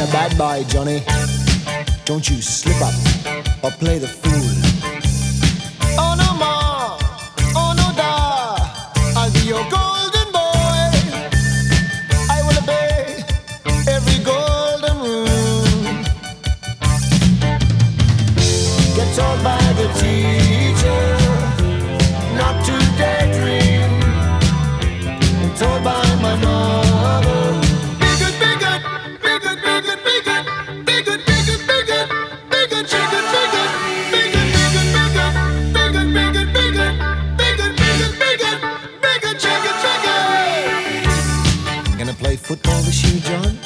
a bad boy, Johnny. Don't you slip up or play the fool. Oh no more, oh no da, I'll be your golden boy. I will obey every golden rule. Get told by the teacher not to daydream. Told by my mother, be good, be good, be good, be good, be good, be good, be good, be good, be good, chicken, be good, be good, be good, be good, be good, be good, be good, be good, be good, be good, be good, chicken, chicken. You gonna play football this year, John?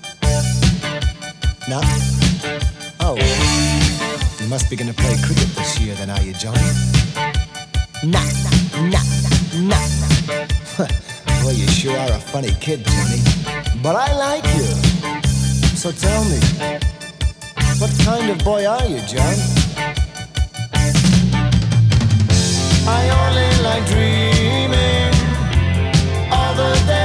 No? Oh, you must be gonna play cricket this year then, are you, Johnny? Nah, nah, nah, nah. Well, you sure are a funny kid, Johnny. But I like you. So tell me, what kind of boy are you, John? I only like dreaming all the day.